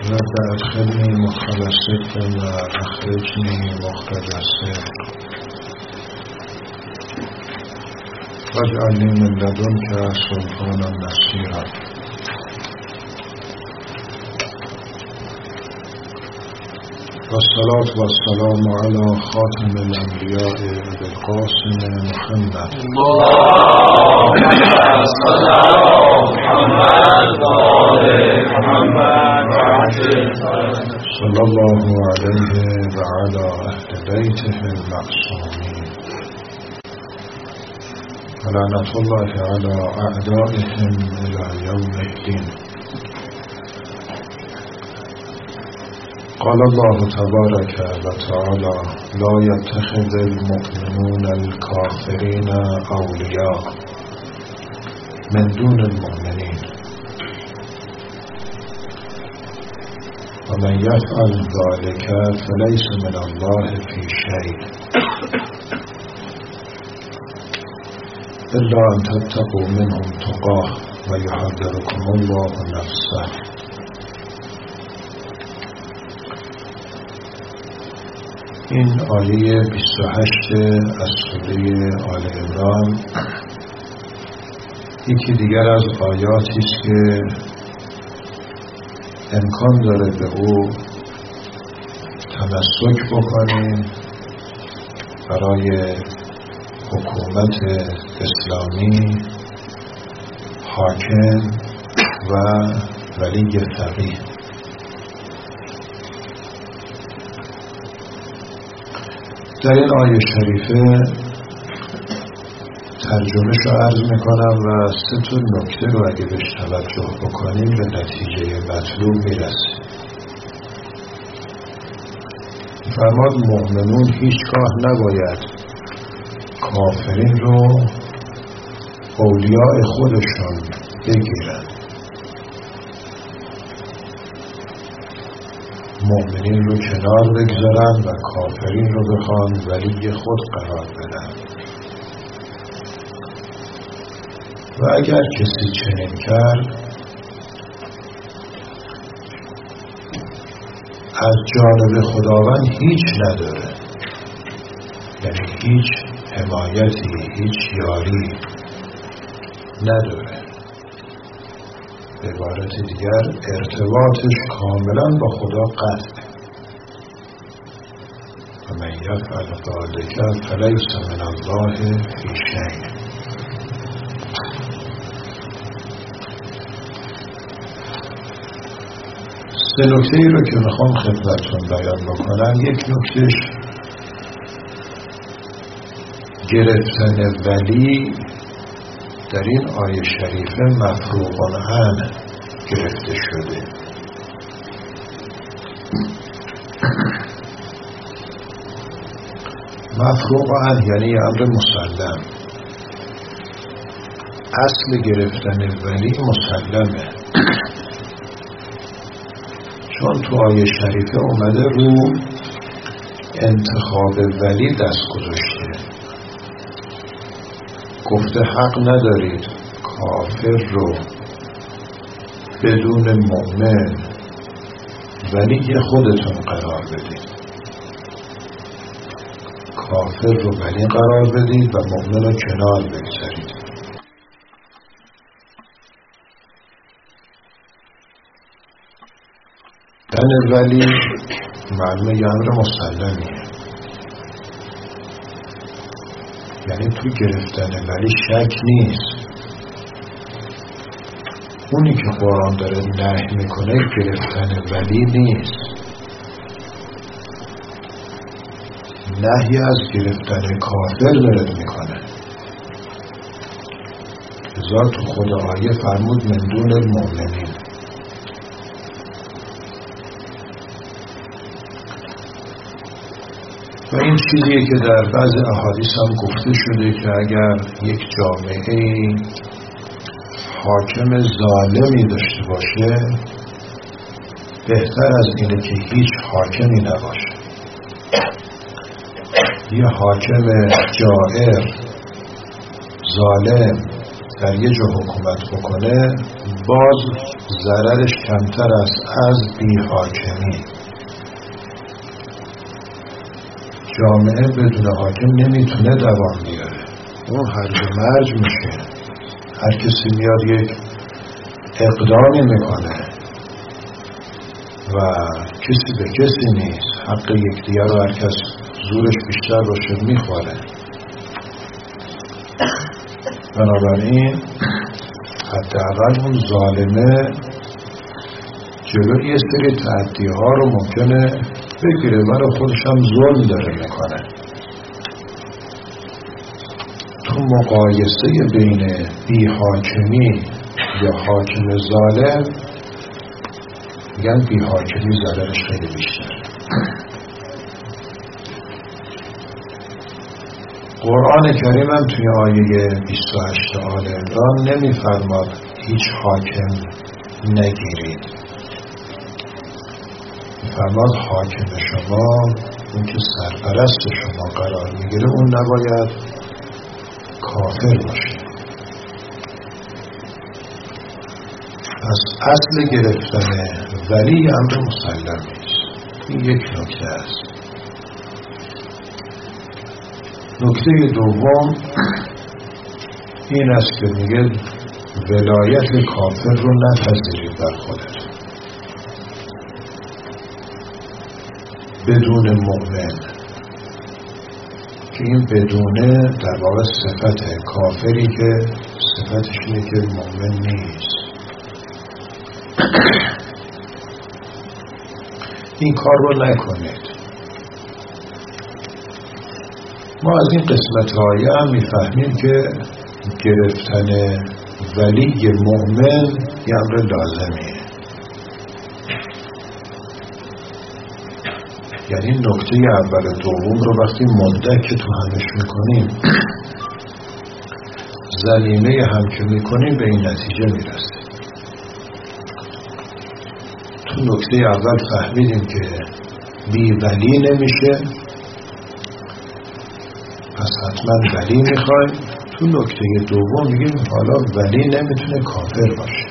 رب ادخلني مدخل صدق واخرجني مخرج صدق واجعلني من لدنك سلطانا نصيرا. والصلاة والسلام على خاتم الأنبياء بالقاسم محمد. اللهم صل على محمد وآل محمد صلى الله عليه وعلى أهل بيته المعصومين ولعنة الله على أعدائهم إلى يوم الدين. قال الله تبارك وتعالى: لا يتخذ المؤمنون الكافرين أولياء من دون المؤمنين ومن يفعل ذلك فليس من الله في شيء إلا أن تتقوا منهم تقاه ويحذركم الله نفسه. این آیه 28 از سوره آل عمران یکی دیگر از آیاتی است که امکان داره به او تمسک بکنیم برای حکومت اسلامی، حاکم و ولی فقیه. در این آیه شریفه ترجمهش رو عرض میکنم و 3 نکته رو اگه بهش توجه بکنیم به نتیجه مطلوب میرسیم. فرماد مؤمنون هیچگاه نباید کافرین رو اولیاء خودشون بگیرن. مؤمنین رو کنار بگذارن و کافرین رو بخوان ولی خود قرار بدن. و اگر کسی چنین کرد از جانب خداوند هیچ نداره، یعنی هیچ حمایتی، هیچ یاری نداره. به عبارت دیگر ارتباطش کاملا با خدا قطع. و من یفعل ذلک فلیس من الله فی شیء. سه نکته ای رو که میخوام خدمتتون بیان بکنم. یک نکتهش گرفتن ولی در این آیه شریفه مفروغ عنه گرفته شده. مفروغ عنه یعنی امر مسلم. اصل گرفتن ولی مسلمه، چون تو آیه شریفه اومده رو انتخاب ولی دست گذاشته. گفته حق ندارید کافر رو بدون مؤمن ولی خودتون قرار بدید. کافر رو ولی قرار بدید و مؤمن رو کنار بگذارید. دن ولی معلومه یه امر مسلمیه، یعنی تو گرفتن ولی شک نیست. اونی که قرآن داره نهی میکنه گرفتن ولی نیست، نهی از گرفتن کافر داره میکنه. لذا تو خود آیه فرمود من دون المؤمنین. و این چیزیه که در بعض احادیث هم گفته شده که اگر یک جامعه حاکم ظالمی داشته باشه بهتر از اینه که هیچ حاکمی نباشه. یه حاکم جائر ظالم در یه جا حکومت بکنه باز ضررش کمتر است از بی‌حاکمی. جامعه بدون حاکم نمیتونه دوام بیاره، اون هرج و مرج میشه. هر کسی میاد یک اقدامی میکنه و کسی به کسی نیست، حق یکدیگر رو هر کس زورش بیشتر باشه میخوره. بنابراین حداقل اون ظالمه جلوی یه سری تعدی‌ها رو ممکنه بگیره، ولی خودش هم ظلم داره میکنه. تو مقایسه بین بی‌حاکمی یا حاکم ظالم میگن بی‌حاکمی ضررش خیلی بیشتر. قرآن کریم هم توی آیه 28 آل عمران نمیفرماد هیچ حاکم نگیرید، میفرماد حاکم شما، اون که سرپرست شما قرار میگیره، اون نباید کافر باشه. پس اصل گرفتن ولی امر مسلم نیست. این یک نکته است. نکته دوم این است که میگه ولایت کافر رو نپذیرید بر خودت بدون مؤمن، که این بدونه در واقع صفت کافری که صفتش اینه که مؤمن نیست. این کار رو نکنید. ما از این قسمت آیه هم میفهمیم که گرفتن ولی مؤمن یه امر لازمیه. یعنی نکته اول دوم رو وقتی مدک تو همش میکنیم، زلیمه هم که میکنیم، به این نتیجه میرسیم. تو نکته اول فهمیدیم که بی ولی نمیشه، پس حتما ولی میخوایم. تو نکته دوم میگیم حالا ولی نمیتونه کافر باشه،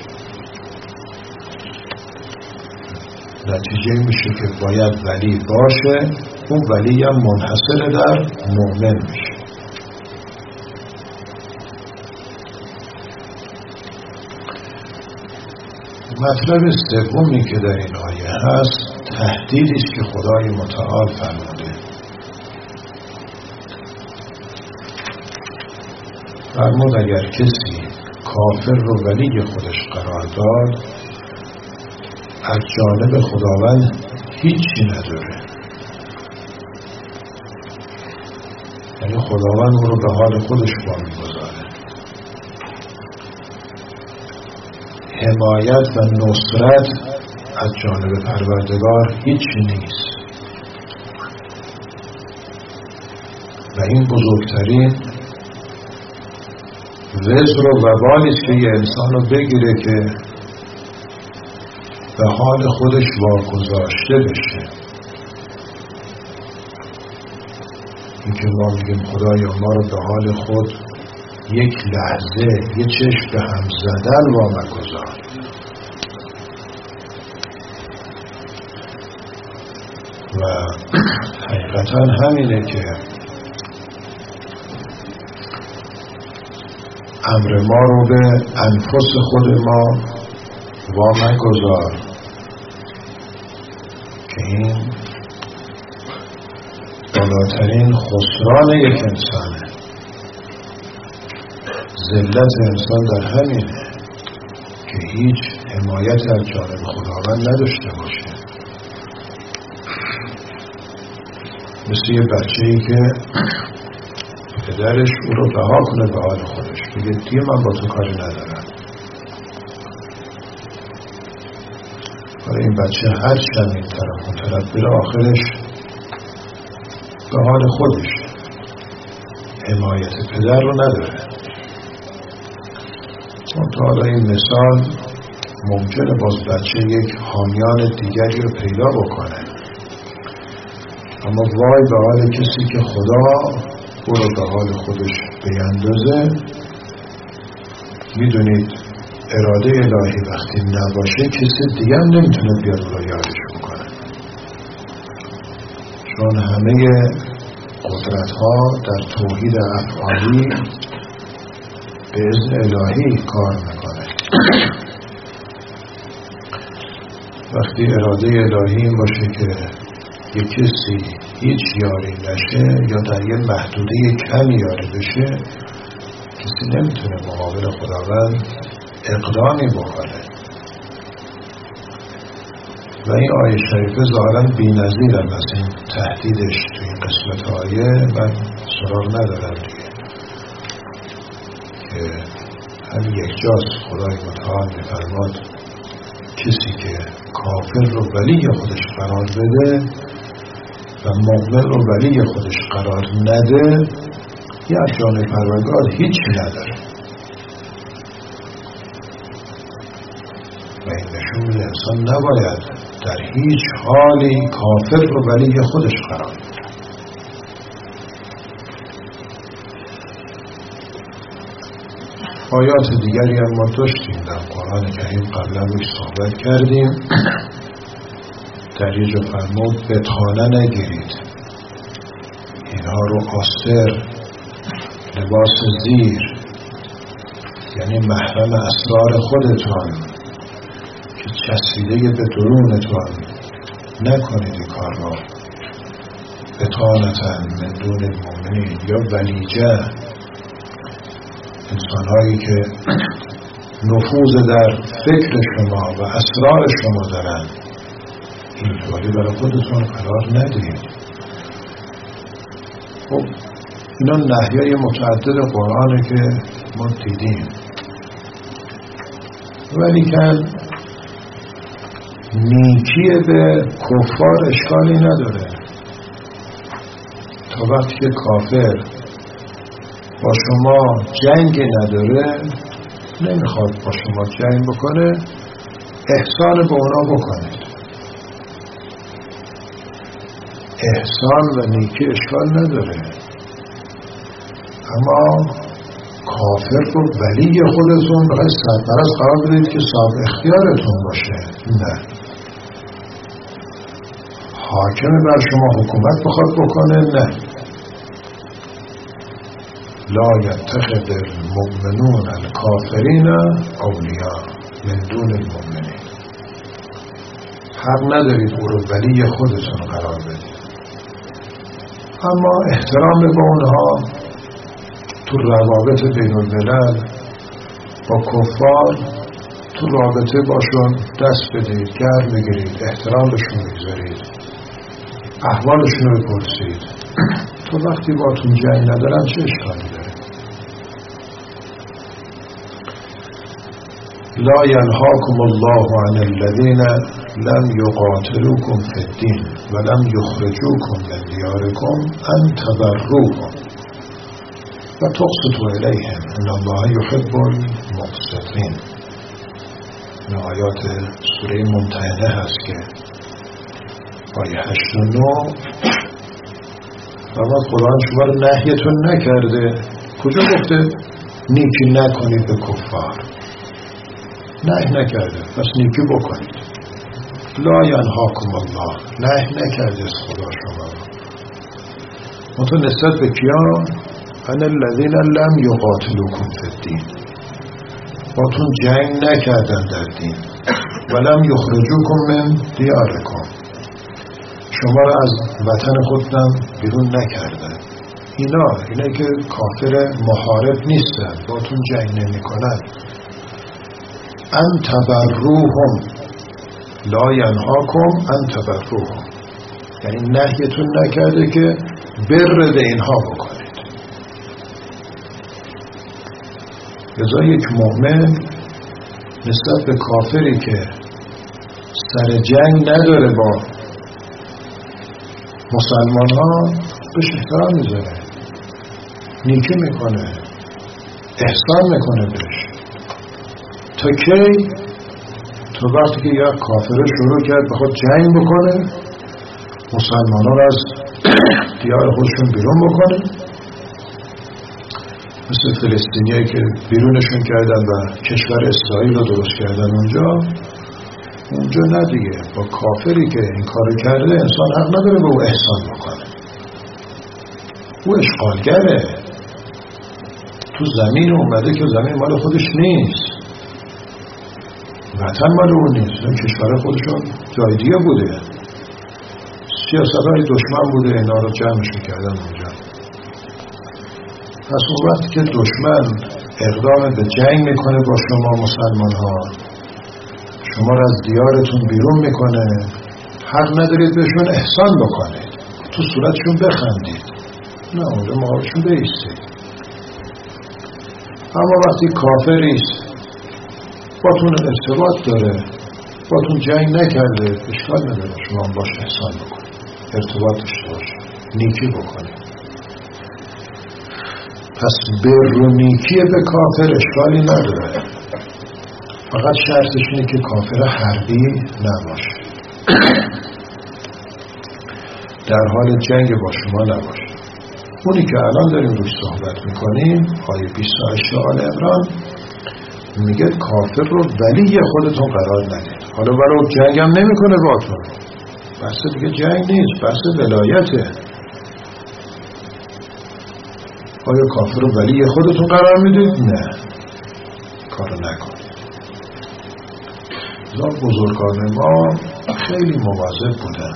نتیجه میشه که باید ولی باشه. اون ولی هم منحصر در مؤمن میشه. مطلب سومی که در این آیه هست تهدیدی است که خدای متعال فرموده. فرمود اگر کسی کافر رو ولی خودش قرار داد، از جانب خداوند هیچی نداره. یعنی خداوند او رو به حال خودش وامیگذاره. حمایت و نصرت از جانب پروردگار هیچی نیست. و این بزرگترین وزر و وبالی است که یه انسان رو بگیره که به حال خودش واگذاشته بشه. این که ما میگیم خدایا ما رو به حال خود یک لحظه، یه چشم به هم زدن وامگذار. و حقیقتا همینه که امر ما رو به انفس خود ما وامگذار، که این بالاترین خسران یک انسانه. ذلت انسان در همینه که هیچ حمایت از جانب خداوند نداشته باشه. مثل یه بچه‌ای که پدرش او رو رها کنه به حال خودش، بگه دیگه من با تو کاری ندارم. این بچه هر چند این طرف اون طرف بره، آخرش به حال خودش، حمایت پدر رو نداره. تا حالا این مثال ممکنه باز بچه یک حامیان دیگری رو پیدا بکنه، اما وای به حال کسی که خدا او رو به حال خودش بیندازه میدونید اراده الهی وقتی نباشه کسی دیگه هم نمیتونه بیاد رو یادش بکنه، چون همه قدرت ها در توحید افعالی به اذن الهی کار میکنه. وقتی اراده الهی این باشه که یک کسی هیچ یاری نشه یا در یه محدوده کمی یاری بشه، کسی نمیتونه مقابل خداوند اقدامی بکنه. و این آیه شریفه ظاهراً بی‌نظیر هم از این تهدیدش توی این قسمت آیه من سراغ ندارم دیگه، که همین یک جاست خدای متعال می‌فرماد کسی که کافر رو ولی خودش قرار بده و مؤمن رو ولی خودش قرار نده، یه ارکان پروردگار هیچی نداره. و این نشون میده انسان نباید در هیچ حالی کافر رو ولی خودش قرار بده. آیات دیگری هم ما داشتیم در قرآن کریم، قبلا روش صحبت کردیم. در یه جا فرمود بتخانه نگیرید، اینها رو آستر، لباس زیر، یعنی محرم اسرار خودتون که چسبیده به درونتون نکنید این کار رو. بتانتن من دون المؤمنین، یا ولیجه، انسانهایی که نفوذ در فکر شما و اسرار شما دارن، اینطوری برای خودتون قرار ندید. خب اینا نهیای متعدد قرآنه که ما دیدیم، ولی که نیکی به کفار اشکالی نداره. تا وقتی که کافر با شما جنگ نداره، نمیخواد با شما جنگ بکنه، احسان به اونا بکنید. احسان و نیکی اشکال نداره، اما کافر رو ولی خودتون بخواید سرپرست قرار بدید که صاحب اختیارتون باشه. نه، حاکم بر شما حکومت بخواد بکنه. نه، لا یتخذ المؤمنون الکافرین اولیاء من دون المؤمنین. حق ندارید او رو ولی خودتون قرار بدید، اما احترام به اونها تو روابط بین الملل با کفار، تو رابطه باشون دست بدید، گرم بگیرید، احترام بهشون بگذارید، احوالشون رو بپرسید. تو وقتی با تون جنگ ندارن چه اشکالی داره؟ لا ینهاکم الله عن الذین لم یقاتلوکم فی الدین و لم یخرجوکم من دیارکم ان تبروهم و تقسطوا الیهم ان الله یحب المقسطین. این آیات سوره ممتحنه هست که آیه 8 و 9. و قرآن شما رو نهیتون نکرده. کجا گفته نیکی نکنید به کفار؟ نهی نکرده، پس نیکی بکنید. لا ینهاکم الله، نهی نکرده از خدا شما رو. منطقه نسبت به کیا؟ ان الذین لم یقاتلوکم فی الدین، باتون جنگ نکردن در دین. و لم یخرجوکم من دیارکم، شما را از وطن خودتون بیرون نکردن. اینا که کافر محارب نیستن، باتون جنگ نمی کنن. ان تبروهم، لا ینهاکم ان تبروهم، یعنی نهیتون نکرده که بر به اینها بکنید. لذا یک مؤمن نسبت به کافری که سر جنگ نداره با مسلمان ها بهش احترام میذاره، نیکی میکنه، احسان میکنه بهش. تا کی؟ تا وقتی که یک کافر شروع کرد بخواد جنگ بکنه، مسلمان ها رو از دیار خودشون بیرون بکنه، مثل فلسطینیایی که بیرونشون کردن و کشور اسرائیل رو درست کردن اونجا نه دیگه. با کافری که این کارو کرده انسان حق نداره به او احسان بکنه. او اشغالگره، تو زمین اومده که زمین مال خودش نیست، وطن مال اون نیست، این کشور خودشون جای دیگه بوده، سیاست‌های دشمن بوده، اینا رو جمعش می‌کردن اونجا. پس اون وقتی که دشمن اقدام به جنگ میکنه با شما مسلمان ها، شما را از دیارتون بیرون میکنه، حق ندارید بهشون احسان بکنید، تو صورتشون بخندید، نه اونجا مقابلشون بایستید. اما وقتی کافریست باتون ارتباط داره، باتون جنگ نکرده، اشکال نداره شما باش احسان بکنید، ارتباط داشته باشید، نیکی بکنید. پس بر و نیکی به کافر اشکالی نداره، فقط شرطش اینه که کافر حربی نباشه، در حال جنگ با شما نباشه. اونی که الان داریم روش صحبت میکنیم، آیه 28 آل عمران میگه کافر رو ولی خودتون قرار ندید. حالا برای جنگ هم نمیکنه باتون، بحث دیگه جنگ نیست، بحث ولایته. آیا کافر رو ولی خودتون قرار میدید؟ نه، کارو نکنید. بزرگان ما خیلی مواظب بودن.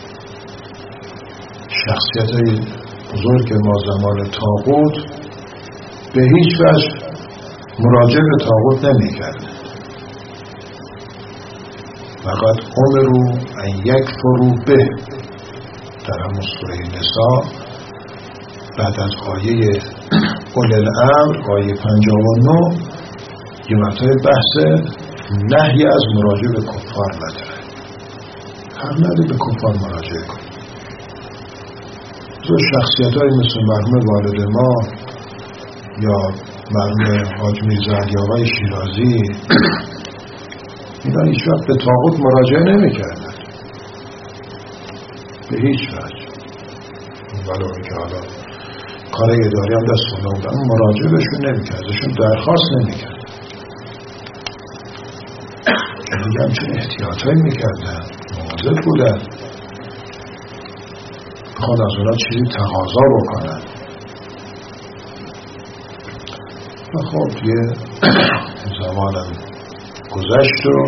شخصیت‌های بزرگ ما زمان طاغوت به هیچ وجه مراجعه به طاغوت نمی‌کردند. فقط امروا ان یکفروا به، در همون سوره نساء بعد از آیه اولی الامر، آیه 59 یه مرتبه بحث نهی از مراجعه به کفار مطرحه. هر نده به کفار مراجعه کن. تو شخصیت های مثل مرحوم والد ما یا مرحوم حاج میرزا علی آقای شیرازی، اینا هیچ وقت به طاغوت مراجعه نمی کردن به هیچ وجه، ولو اینکه حالا کار اداری هم دست خونده بودن، مراجعه بهشون نمی کرد، ازشون درخواست نمی کرد. دیگه همچین احتیاطایی می کردن، مواظب بودن، بخواد از اونا چیزی تقاضا بکنن. و خب یه زمانم گذشت و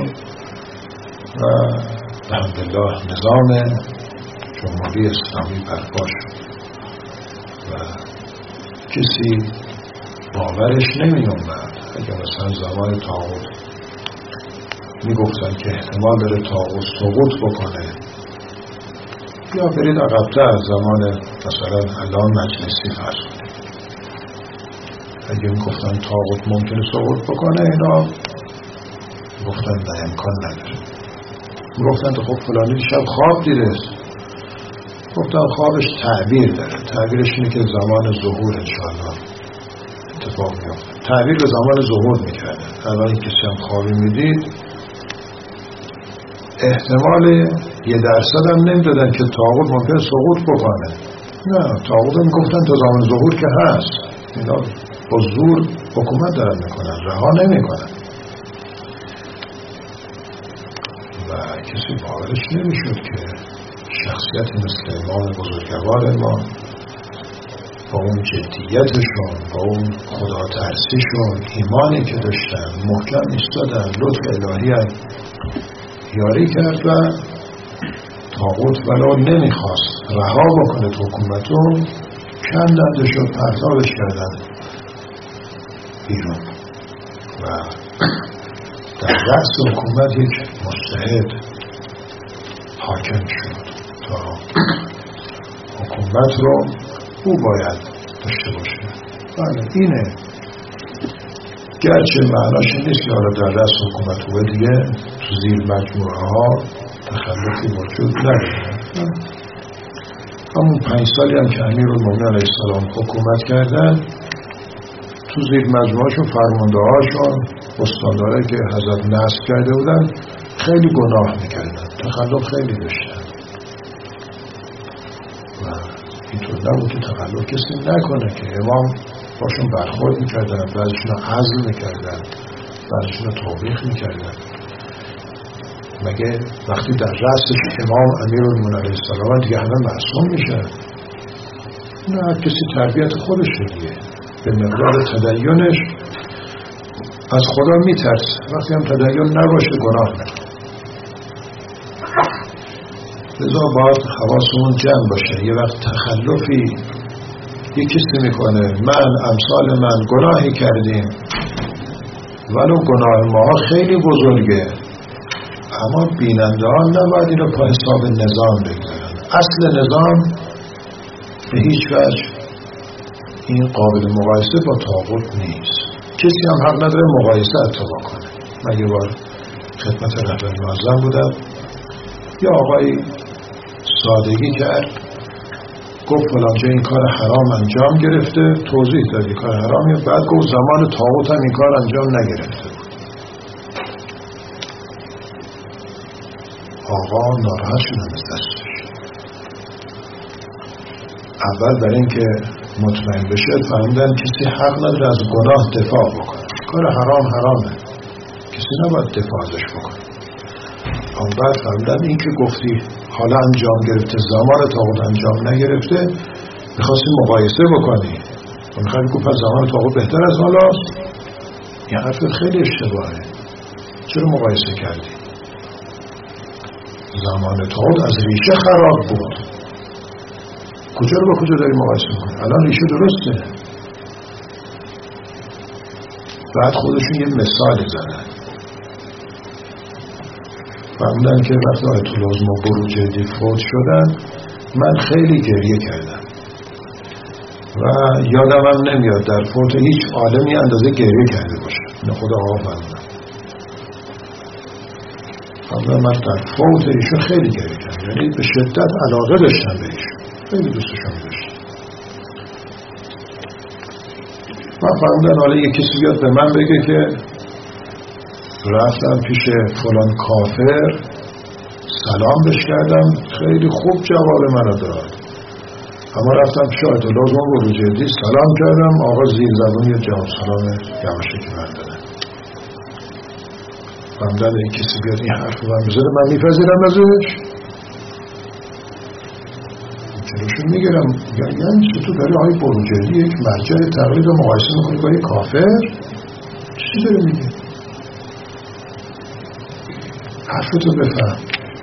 الحمدلله نظام جمهوری اسلامی برپا شد و کسی باورش نمی اومد اگر مثلا زمان طاغوت می گفتن که احتمال داره طاغوت سقوط بکنه، یا برید عقب‌تر زمان مثلا الان مجلسی فرض کنید، اگه می گفتن طاغوت ممکنه سقوط بکنه، اینا گفتن نه امکان نداره. می گفتن خب فلانی شب خواب دیده، گفتن خوابش تعبیر داره، تعبیرش اینه که زمان ظهور انشاءالله اتفاق میفته. تعبیر به زمان ظهور میکردن. الان این کسی هم خوابی میدید، احتمال 1% هم نمیدادن که طاغوت ممکن سقوط بکنه. نه، طاغوت هم میگفتن تا زمان ظهور که هست، اینا با زور حکومت دارن میکنن، رها نمیکنن. و کسی باورش نمیشد که شخصیت مثل امام بزرگوار ما با اون جدیتشون، با اون خدا ترسیشون، ایمانی که داشتن، محکم ایستادن، لطف الهی هم یاری کرد و طاغوت ولو نمیخواست رها بکنه تو حکومتون، کندندش و پرتابش کردن بیرون و در رأس حکومت یک مجتهد حاکم شد تا حکومت رو او باید داشته باشه. بله اینه، گرچه معناش نیست که حالا در رأس حکومت او دیگه تو زیر مجموعه ها تخلفی وجود نداره. همون 5 سالی هم که امیرالمومنین علیه السلام حکومت کردن، تو زیر مجموعه شون فرمانده هاشون استانداره که حضرت نصب کرده بودن خیلی گناه میکردن، تخلف خیلی داشتن و اینطور نبود که تخلف کسی نکنه، که امام باشون برخورد میکردن، بعضیشون رو عزل میکردن، بعضیشون رو توبیخ میکردن. مگه وقتی در رأسش امام امیرالمومنین علیه السلام دیگه همه معصوم میشن؟ نه، کسی تربیت خودش دیگه به مقدار تدینش از خدا میترسه. وقتی هم تدین نباشه گناه نکنه. لذا باید حواسمون جمع باشه. یه وقت تخلفی یه کسی میکنه، من امثال من گناهی کردیم ولو گناه ما خیلی بزرگه، اما بیننده ها نباید این رو پا حساب نظام بگذارن. اصل نظام به هیچ وجه این قابل مقایسه با طاغوت نیست. کسی هم حق نداره مقایسه اتفاق کنه. من یه بار خدمت رهبر معظم بودم، یه آقای سادگی کرد، گفت فلانجا این کار حرام انجام گرفته، توضیح دادی کار حرامیه، بعد گفت زمان طاغوت هم این کار انجام نگرفته بود. آقا ناراحت شدن از دستش. اول برای اینکه مطمئن بشه فهمیدن کسی حق نداره از گناه دفاع بکنه. کار حرام حرامه، کسی نباید دفاع ازش بکنه. اما بعد فهمیدن این که گفتی حالا انجام گرفته، زمان طاغوت انجام نگرفته، میخواستی مقایسه بکنی و میخواستی گفت زمان طاغوت بهتر از حالاست. این حرف خیلی اشتباهه. چرا مقایسه کردی؟ زمان طاغوت از ریشه خراب بود. کجا رو با کجا داری مقایسه میکنی؟ الان ریشه درسته. بعد خودشون یه مثال زدن، فهمیدن که وقتی آیت الله بروجردی فوت شدن من خیلی گریه کردم و یادم هم نمیاد در فوت هیچ عالمی اندازه گریه کرده باشه. اینو خدا آقا فهمیدن. من در فوت ایشون خیلی گریه کردم، یعنی به شدت علاقه داشتم به ایشون، خیلی دوستشون داشتم. من فهمیدن حالا یک کسی بیاد به من بگه که رفتم پیش فلان کافر سلام بهش کردم، خیلی خوب جواب منو داد، اما رفتم پیش آیت الله بروجردی سلام کردم، آقا زیر زبون یه جواب سلام یواشکی من دادن. فهمیدن این کسی بیاد این حرف رو من بزنه من میپذیرم ازش؟ چراشون میگیرم؟ یعنی چطور داری آقای بروجردی یک مرجع تقلید رو مقایسه میکنی با یک کافر؟ چی داره میگه؟ حرفتو بفهم.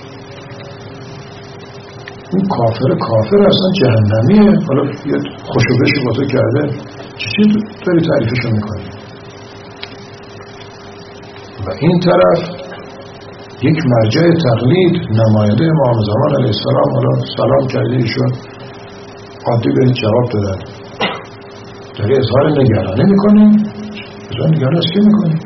اون کافر اصلا جهنمیه، حالا یه خوشوبشی با تو کرده، چی داری تعریفشو میکنی؟ و این طرف یک مرجع تقلید نماینده امام زمان علیه السلام، حالا سلام کرده ایشون عادی به جواب دادن، داری اظهار نگرانی میکنی؟ اظهار نگرانی از کی میکنی؟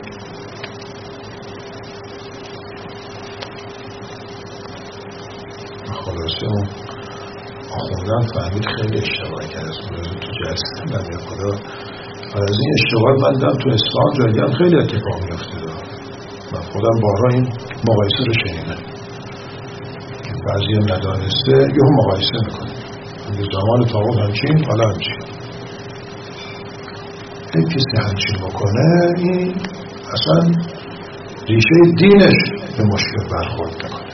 خلاصه اون آخوندن فهمید خیلی اشتباه کرد از اون تو جلسه نمیه خدا. از این اشتباه بندم تو اصفهان جایگان خیلی اتفاق میفته. من خودم بارها این مقایسه رو شنیدم که بعضی هم ندانسته یه هم مقایسه میکنه، به زمان طاغوت همچین حالا همچین. یک کسی همچین بکنه این اصلا ریشه دینش به مشکل برخورد میکنه.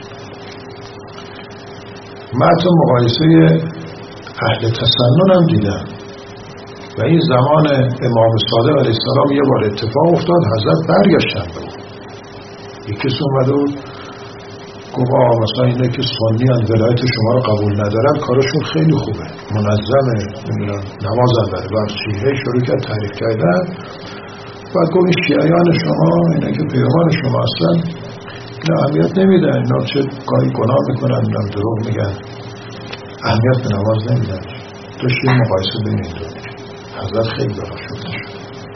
من حتی مقایسه اهل تسنن هم دیدم و این زمان امام صادق علیه السلام یه بار اتفاق افتاد، حضرت برگشتن به اون. یکی اومده بود گفت مثلا اینه که سنی ان ولایت شما رو قبول ندارن، کارشون خیلی خوبه، منظمه، نمیدونم نمازم بره و شیعه شروع کرد تعریف کردن. بعد گفت این شیعیان شما اینه که پیروان شما هستن اینا اهمیت نمیدن، اینا چه کاری گناه میکنن، اینا دروغ میگن، اهمیت به نماز نمیدن. داشت یه مقایسه بین این دو. حضرت خیلی دارا شده شد.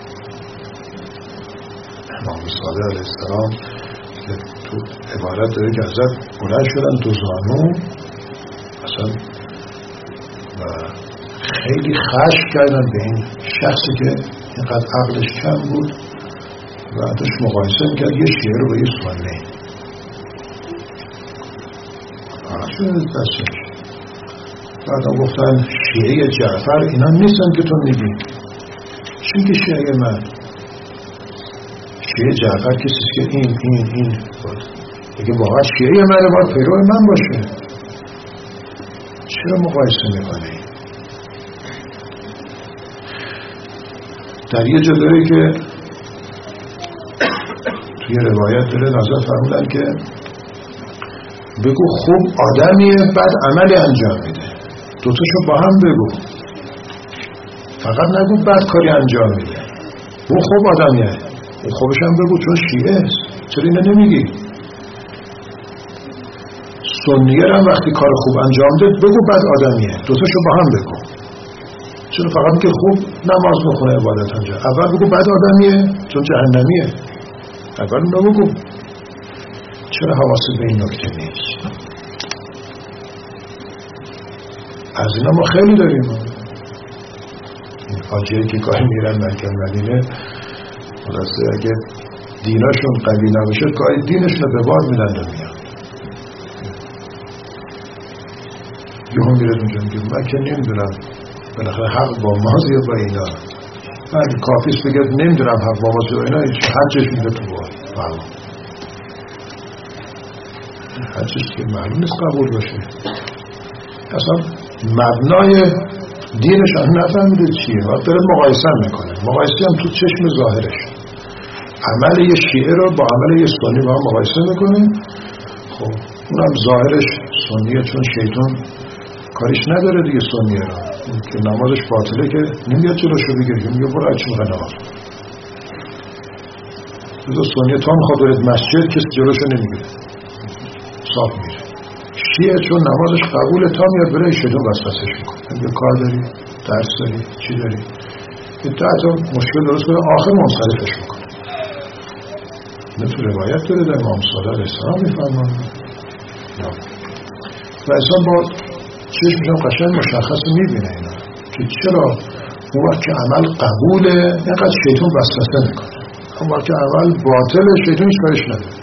امام صادق علیه السلام که تو عبارت داره که حضرت بلند شدن دو زانو اصلا و خیلی خشم کردن به این شخصی که اینقدر عقلش کم بود و داشت مقایسه میکرد یه شیعه رو با یه سنی. شده دستش. بعد هم گفتن شیعه جعفر اینا نیستن که تو میگی، چون که شیعه من شیعه جعفر کسیست که این بود دیگه واقعا شیعه منه باید پیرو من باشه. چرا مقایسه میکنه؟ در یه جدایی که توی روایت داره نظر فرمودن که بگو خوب آدمیه بعد عملی انجام میده، دوتاشو با هم بگو، فقط نگو بعد کاری انجام میده. اون خوب آدمیه، اون خوبش هم بگو چون شیعه است. چرا اینو نمیگی؟ سنیه هم وقتی کار خوب انجام ده بگو بعد آدمیه، دوتاشو با هم بگو. چرا فقط که خوب نماز بخونه عبادت انجام، اول بگو بعد آدمیه چون جهنمیه، اول اونو بگو. چرا حواست به این نکته نیست؟ از اینا ما خیلی داریم. این حاجیه که گاهی میرن مکه مدینه خلاصه اگه دیناشون قوی نباشه گاهی دینشون رو به باد میدن و میان. یه هم میره اونجا میگه من که نمیدونم بالاخره حق با ماست یا با اینا. من کافیست بگه نمیدونم حق با ماست یا با اینا حجش میده تو باد. حجش که معلوم نیست قبول باشه. اصلا مبنای دینش هم نفهمیده چیه و داره مقایسه میکنه. مقایسه هم تو چشم ظاهرش. عمل یه شیعه رو با عمل یه سنی با هم مقایسه میکنه. خب اونم ظاهرش سنیه چون شیطان کاریش نداره دیگه سنیه رو که نمازش باطله که نمیاد جلوشو بگیره، میگه برو هرچی میخوای نماز بذار سنیه تا میخواد برد مسجد کسی جلوشو نمیگیره صاف میره. شیعه چون نمازش قبوله تا میاد برای شیطان وسوسهش میکنه، میگه کار داری، درس داری، چی داری، تا مشکل درست کنه آخر منصرفش میکنه. مثل روایت داره در امام صادق علیه السلام میفرمان و انسان با چشمشان قشنگ مشخص میبینه اینا که چرا اون وقت که عمل قبوله اینقدر شیطان وسوسه میکنه، اون وقت که عمل باطله شیطان هیچ کارش نداره.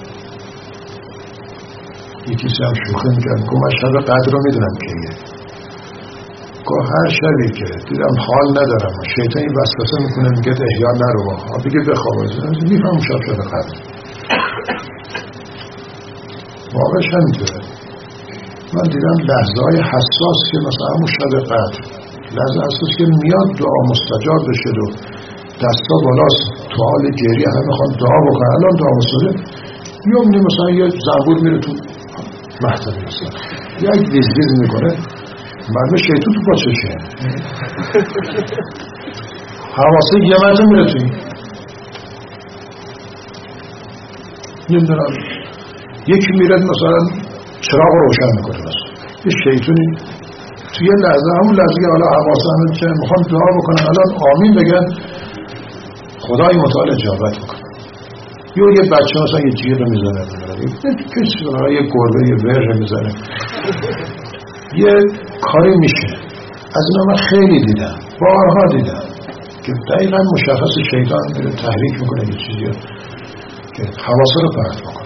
یکیسی هم شوخی میکرد که من شب قدر رو میدونم که که هر شبی که دیدم حال ندارم شیطان این وسوسه میکنه میگه احیا نرو ها بگه بخواب میفهم شب قدر واقعش همینطوره. من دیدم لحظه های حساس که مثلا همون شب قدر لحظه حساس که میاد دعا مستجاب بشه و دستا بالاست تو حال گریه همه میخوان دعا بکنن الان دعا مستجاب یومنی مثلا یه زنبور میره تو محتب مثلا یک ویز میکنه مرمه شیطان تو پاچشه حواسه گیمت میره توی نمیدونم یکی میره مثلا چراغ روشن میکنه مثلا یه شیطانی توی یه لحظه همون لحظه که حالا حواسه همه چه میخوان دعا بکنن الان آمین بگن خدای متعال اجابت میکنه. یه بچه مثلا یه جیغ میزنه یه گربه یه ور میزنه یه کاری میشه. از اینا من خیلی دیدم بارها دیدم که دقیقا مشخص شیطان میره تحریک میکنه یه چیزی که حواسه رو پرت میکنه.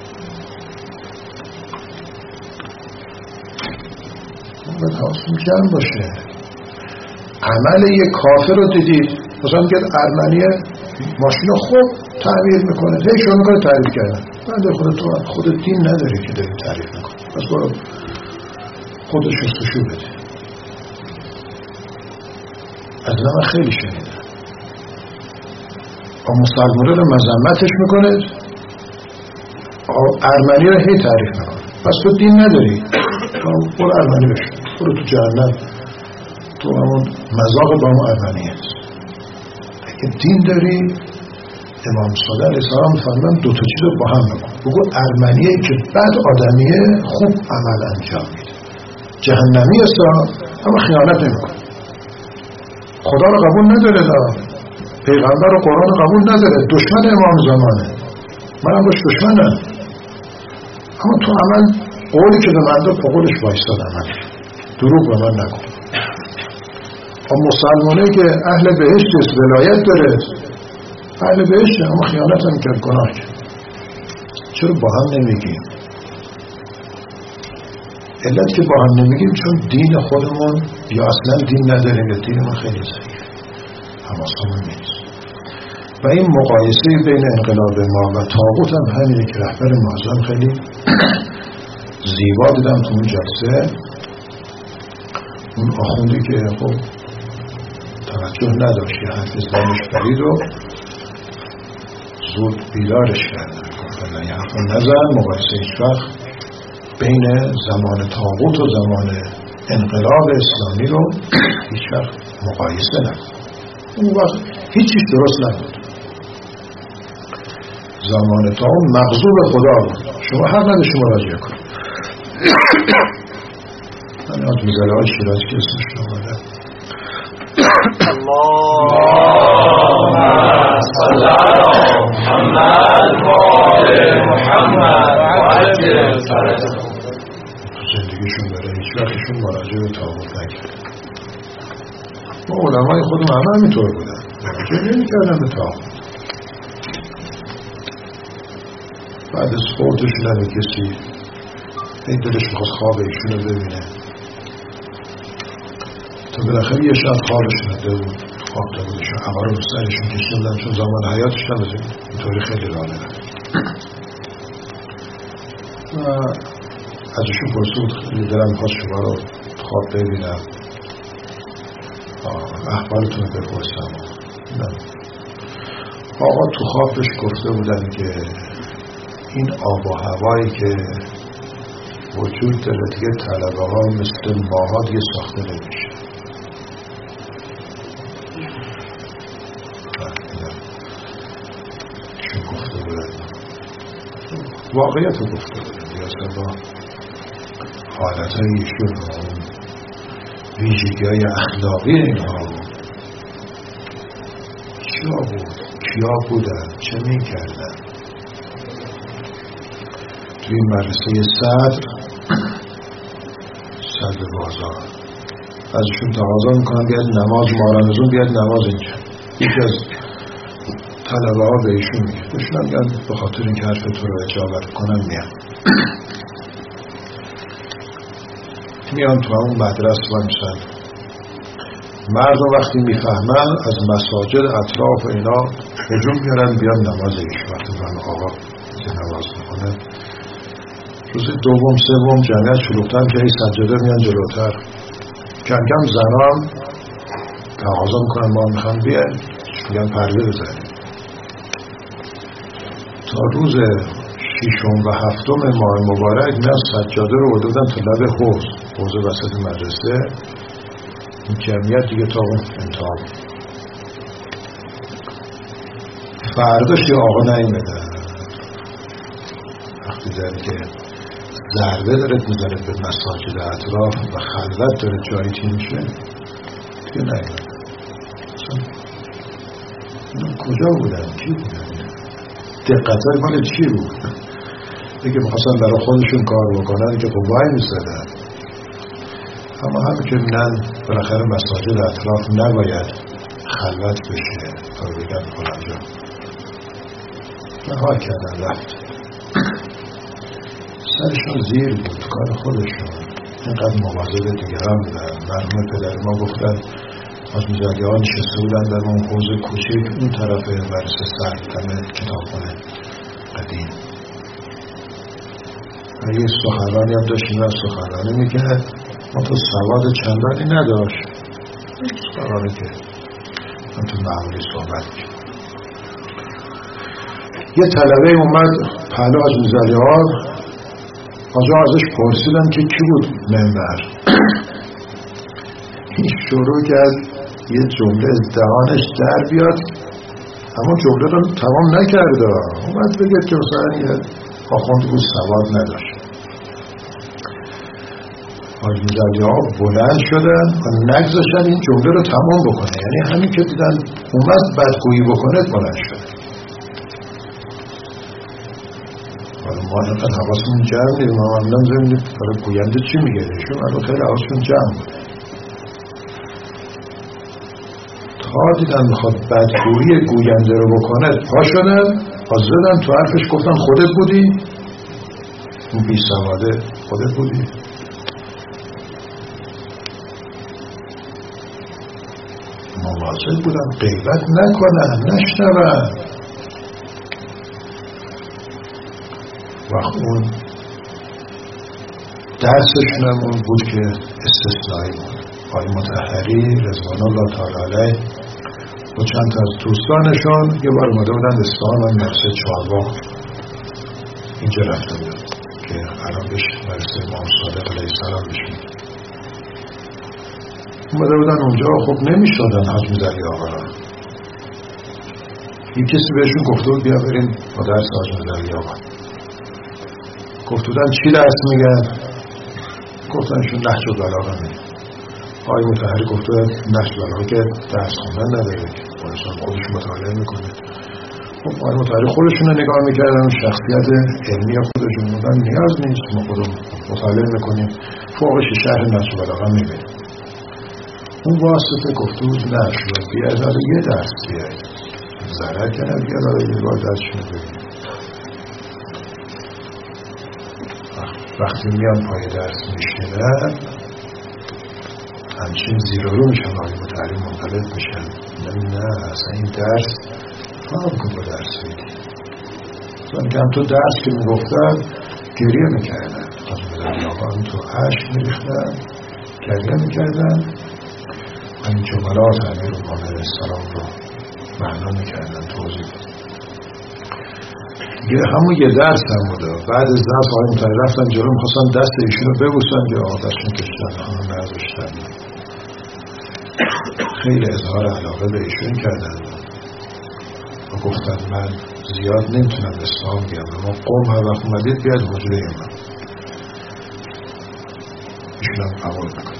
باید حواستون جمع باشه. عمل یه کافر رو دیدید مثلا میگه ارمنیه ماشین خوب تعمیر میکنه هی شروع میکنه تعریف کردن من خودت دین نداری که داری تعریف میکنه پس برو خودش شستشو بده. از من خیلی شنیدم مسلمانه رو مذمتش میکنه ارمنی رو هی تعریف میکنه پس تو دین نداری برو ارمنی بشو برو تو جهنم تو همون مذاق با همون ارمنی هست. اگه دین داری امام صادق علیه السلام فرمان دو تا چیز رو با هم بگو ارمنیه که بد آدمیه خوب عمل انجام میده جهنمی است اما خیانت نمیکنه خدا رو قبول نداره پیغمبر و قرآن رو قبول نداره دشمن امام زمانه منم باش دشمنم اما تو عمل قولی که به من داد با قولش بایستاد عمل دروغ به من نکن. مسلمانه که اهل بهشت است ولایت داره اهل بهشت اما خیانت هم کرد گناه کرد. چرا با هم نمیگیم؟ علت که با هم نمیگیم چون دین خودمون یا اصلا دین نداریم یا دین ما خیلی ضعیف حواسمون نیست. و این مقایسه بین انقلاب ما و طاغوت هم همینه که رهبر معظم خیلی زیبا دیدم تو اون جلسه. اون آخوندی که خب توجه نداشت که حرف اسلامش برید و زود بیدارش کردن، گفتن یه حرف نزن، مقایسه هیچ وقت بین زمان طاغوت و زمان انقلاب اسلامی رو هیچ وقت مقایسه نکن. اون وقت هیچیش درست نبود. زمان طاغوت مغضوب خدا بود، شما حق نداشتی مراجعه کنید. من از میزاله های شیرازی که اسمش نماده اللهم صل علی محمد و آل محمد و عجل فرجهم. تو زندگیشون داره هیچ وقتشون مراجعه به طاغوت نکرد. ما علمای خودم همه همینطور بودن، مراجعه نمی‌کردن به طاغوت. بعد از فوتشون هم کسی این دلش میخواست خواب ایشون رو ببینه، تا بالاخره یه شب خوابش نده بود، خواب تا بودشون عبارو رو سرشون کشته بودن، چون زمان حیاتش هم اینطوری خیلی راه نرد. و ازشون پرسید خیلی دلم میخواست شما رو خواب ببینم، احوالتون رو بپرسم. آقا تو خوابش گفته بودن که این آب و هوایی که وجود داره دیگه طلبه ها مثل ماها دیگه ساخته نمیشه. چون گفته بودن واقعیت رو گفته بودن یا سبا حالت های ایشون ها ویژگی های اخلاقی اینها چیا بود؟ کیا بودن؟ چه می کردن؟ توی مدرسه صدر بازار ازشون تقاضا میکنن بیاد نماز مارانزون بیاد نماز اینجا. یکی از طلبه ها به ایشون میگه بهشون هم میگن به خاطر این که حرف تو رو اجابت کنم میان تو همون مدرسه و میشن. مردم وقتی میفهمن از مساجد اطراف اینا هجوم میارن بیان نماز ایشون. وقتی من آقا نماز میکنه روز دوم سوم جمعیت شلوغ‌تر که این سجاده میان جلوتر. کم کم زنان تقاضا میکنن ما میخوام بیان، میگن پرده بزنیم. تا روز ششم و هفتم ماه مبارک میان سجاده رو برده بودن تا لب حوض وسط مدرسه. این جمعیت دیگه تا اون انتها فرداش یه آقا نیمدن وقتی داره که ضربه داره میزنه به مساجد اطراف و خلوت داره جایی چی میشه دیگه نیمدن. اینا کجا بودن؟ کی بودن؟ دقتای مال چی بود؟ دیگه میخواستن برای خودشون کار بکنن که خب وای میزدن. اما همین که منن بالاخره مساجد اطراف نباید خلوت بشه تا بگن فلانجا نهار کردن رفت. سرشون زیر بود کار خودشون، اینقدر مواظب دیگران بودن. مرحوم پدر ما گفتن از مجاگه ها نشسته بودن در اون حوض کوچیک اون طرف مدرسه سردتم کتابخانه قدیم و یه سخنرانی هم داشت. این سخنرانی میکرد ما تو سواد چندانی نداشت، سخنرانی که من تو معمولی صحبت کرد. یه طلبه اومد پهلو از میزالی ها، آجا ازش پرسیدن که کی بود منبر. این شروع کرد یه جمله از دهانش در بیاد، اما جمله رو تمام نکرده. اومد بگه که مثلا یه آخوند بود سواد نداشت. حاج میزالی ها بلند شدن و نگذاشتن این جمله رو تمام بکنه. یعنی همین که دیدن اومد بدگویی بکنه بلند شد. ما اینقدر حواسمون جمع نیست، ما معمولا زمینید برای گوینده چی میگه ایشون، الان خیلی حواسمون جمع بوده. تا دیدن میخواد بدگویی گوینده رو بکنه پا شدن زدن تو حرفش گفتن خودت بودی؟ اون بی سواده خودت بودی؟ مواظب بودم غیبت نکنم، نشنوم. وقت اون درسشون هم اون بود که استثنایی بود. آقای مطهری رضوان الله تعالی علیه با چند تا از دوستانشون یه بار اومده بودن اصفهان و مرسه چهارباغ اینجا رفته بود که الان بهش مرسه امام صادق علیه السلام بشید. اومده بودن اونجا، خب نمیشدن حاج میزلی آقا را. این کسی بهشون گفته بود بیا بریم با درس حاج میزلی آقا. گفته بودن چی درس میگن؟ گفتنشون نهج البلاغه میگن. آقای مطهری گفته نهج البلاغه که درس خوندن نداره، انسان خودش مطالعه میکنه. خب آقای مطهری خودشون رو نگاه میکردن، شخصیت علمی خودشون بودن، نیاز نیست ما خودم مطالعه میکنیم، فوقش شرح نهج البلاغه میبینیم. اون واسطه گفته بود نه شما بیاداره یه درس بیاید، ضرر کنه بیاداره یه بار درسشون ببینیم. وقتی میان پای درس میشنن همچین زیر رو میشن، آقای مطهری منقلب میشن. نه اصلا این درس فرق کن با درس میدی. چون که هم تو درس که میگفتن گریه میکردن، از مدلی آقا هم تو عشق میریختن، گریه میکردن. این جملات امیر علیه السلام رو معنا میکردن، توضیح همون یه درس هم بوده. بعد از درس آقای مطهری رفتن جلو، میخواستن دست ایشون رو ببوسن که آقا دستشون کشتن، همون نذاشتن. خیلی اظهار علاقه به ایشون کردن و گفتن من زیاد نمیتونم اسلام بیام، اما قوم هر وقت اومدید بیاد حجره من. ایشون هم قبول میکنه.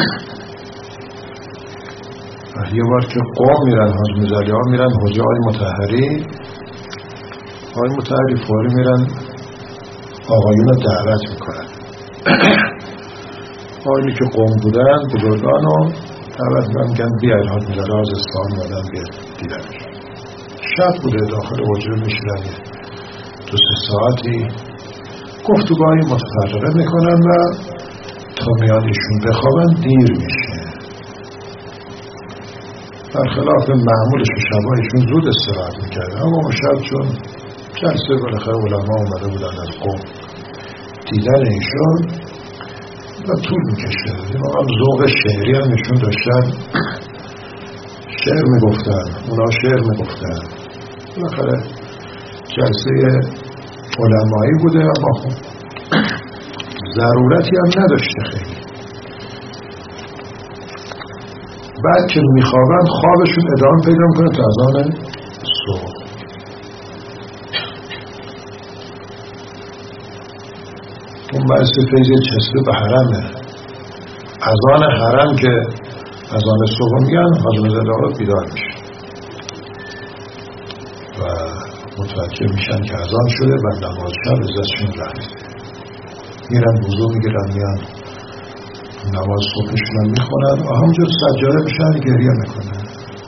یه بار که قوم میرن، حاج میزالی ها میرن حجره آقای مطهری، آقای مطهری فوری میرن آقایون رو دعوت میکنن. آقایونی که قوم بودن بزرگان رو دعوت میکنن بیاید حاج میزالی ها از اصفهان اومدن بیاد دیدنش. شب بوده، داخل حجره میشیدن 2-3 ساعتی گفتگاهی متفرقه میکنن و تا میان ایشون بخوابن دیر میشه. برخلاف معمولش شبایشون زود استراحت میکردن، اما اون شب چون جلسه بالاخره علما اومده بودن از قوم دیدن ایشون و طول میکشید. واقعا ذوق شعری هم ایشون داشتن، شعر میگفتن، اونا شعر میگفتن. بالاخره جلسه علمایی بوده، اما خب ضرورتی هم نداشته خیلی. بعد که میخوابن خوابشون ادامه پیدا میکنه تا اذان صبح. اون بحث فیض چسبه به حرمه. اذان حرم که اذان صبح میگن، حاج میزالی آقا بیدار میشه و متوجه میشن که اذان شده و نماز شب ازشون رفت. میرن وضو میگیرن، میان نماز صبحشون هم میخونن و همونجا سجاده میشن گریه میکنن.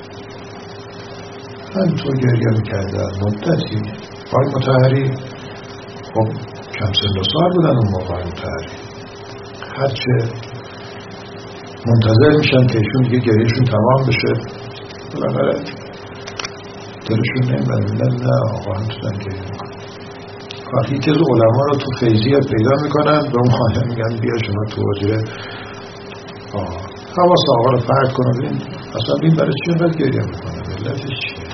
همینطور گریه میکردن مدتی. آقای مطهری خب کم سن و سال بودن اون موقع. آقای مطهری هرچه منتظر میشن که ایشون دیگه گریهشون تمام بشه، بالاخره دلشون نمیبرن. نه آقا هم توزن گریه میکنن. وقتی که علما رو تو فیضیت پیدا میکنن به اون خانه میگن بیا شما تو حجره حواس آقا رو فرد کنن. اصلا این برای چی اینقدر گریه میکنن؟ ملتش چیه؟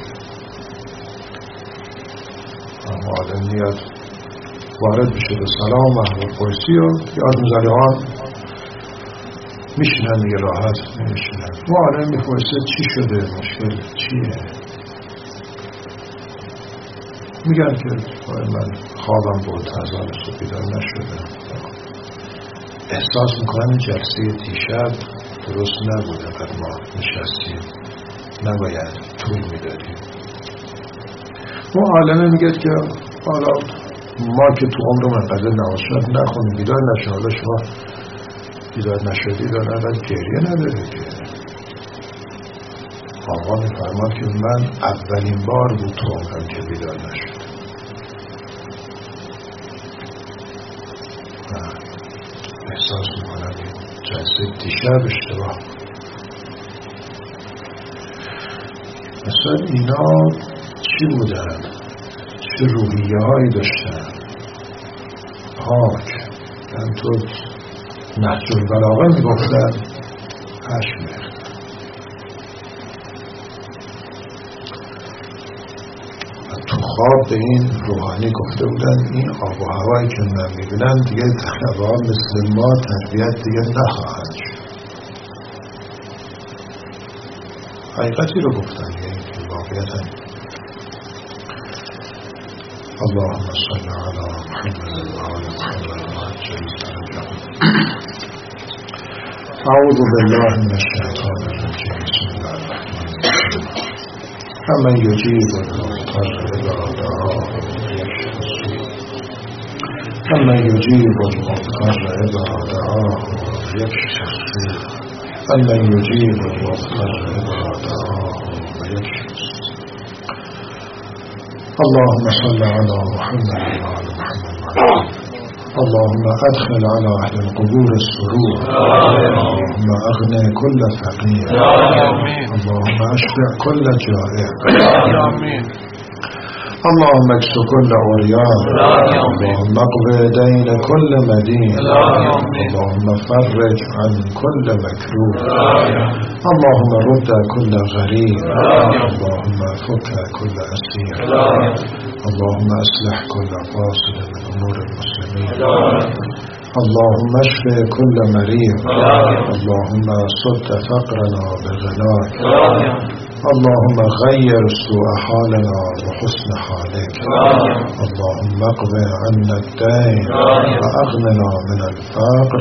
اما آدم میاد وارد بشه به سلام و احوال پرسی و یاد میزالی ها میشینن دیگه راحت نمیشینن. ما آدم میپرسه چی شده؟ مشکل چیه؟ میگن که من خوابم بود، اذان صبح بیدار نشدم. احساس میکنم جلسه دیشب درست نبوده، اگر ما نشستیم نباید طول میدادیم. اون عالمه میگه که حالا ما که تو عمر من قدر نماز شب نخونیم بیدار نشد، حالا شما بیدار نشدید و نباید گریه نداره که. آقا میفرماد که من اولین بار بود تو عمرم که بیدار نشد. احساس میکنم جلسه دیشب اشتباه. اصلا اینا چی بودن؟ چه روحیه هایی داشتن؟ پاک یعنی تو نهج البلاغه میگفتن پشم. تو خواب به این روحانی گفته بودن این آب و هوایی که من میبینم دیگه تقریبا مثل ما تربیت دیگه نخواهند شد. حقیقتی رو گفتن یعنی که واقعیت اللهم صل علی محمد و آل محمد وعجل فرجهم. اعوذ بالله من الشیطان الرجیم. بسم الله الرحمن الرحیم. امن یجیب المضطر اذا دعاه ویکشف السوء. امن یجیب المضطر اذا دعاه ویکشف السوء. امن یجیب المضطر اذا دعاه ویکشف السوء. اللهم صل على محمد وعلى محمد. اللهم أدخل على أهل القبور السرور. اللهم أغني كل فقير. اللهم أشبع كل جائع. اللهم اكس كل عريان. اللهم اقض دين كل مدين. اللهم فرج عن كل مكروه. اللهم رد كل غريب. اللهم فك كل أسير. اللهم أصلح كل فاسد من أمور المسلمين. اللهم اشف كل مريض. اللهم صد فقرنا بغناك. اللهم غير سوء حالنا وحسن حالك. اللهم اقض عنا الدين وأغننا من الفقر.